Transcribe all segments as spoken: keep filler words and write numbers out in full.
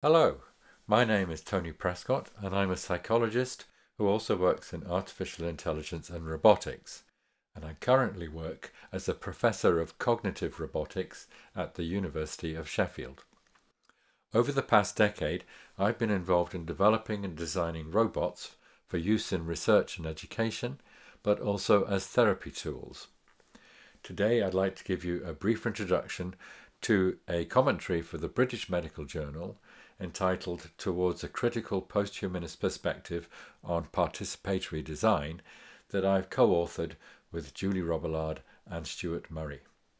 Hello, my name is Tony Prescott and I'm a psychologist who also works in artificial intelligence and robotics. And I currently work as a professor of cognitive robotics at the University of Sheffield. Over the past decade, I've been involved in developing and designing robots for use in research and education, but also as therapy tools. Today, I'd like to give you a brief introduction to a commentary for the British Medical Journal entitled Towards a Critical Posthumanist Perspective on Participatory Design that I've co-authored with Julie Robillard and Stuart Murray.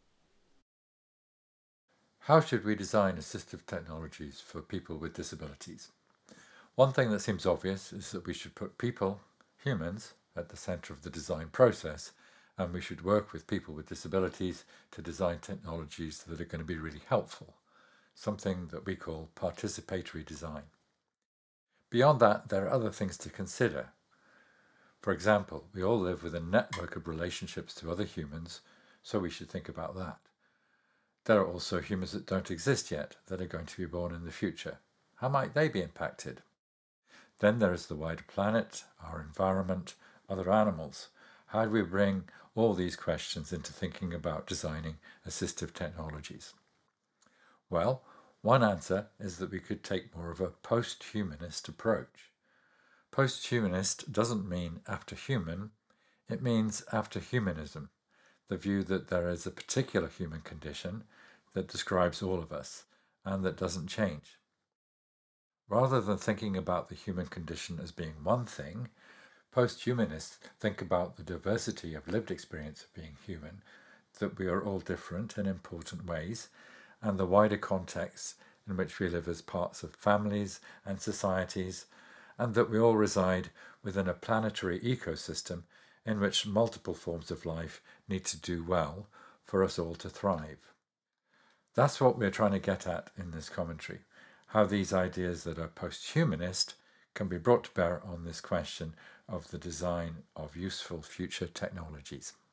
How should we design assistive technologies for people with disabilities? One thing that seems obvious is that we should put people, humans, at the centre of the design process, and we should work with people with disabilities to design technologies that are going to be really helpful, something that we call participatory design. Beyond that, there are other things to consider. For example, we all live with a network of relationships to other humans, so we should think about that. There are also humans that don't exist yet, that are going to be born in the future. How might they be impacted? Then there is the wider planet, our environment, other animals. How do we bring all these questions into thinking about designing assistive technologies? Well, one answer is that we could take more of a post-humanist approach. Post-humanist doesn't mean after human, it means after humanism, the view that there is a particular human condition that describes all of us and that doesn't change. Rather than thinking about the human condition as being one thing, post-humanists think about the diversity of lived experience of being human, that we are all different in important ways, and the wider context in which we live as parts of families and societies, and that we all reside within a planetary ecosystem in which multiple forms of life need to do well for us all to thrive. That's what we're trying to get at in this commentary, how these ideas that are post-humanist can be brought to bear on this question of the design of useful future technologies.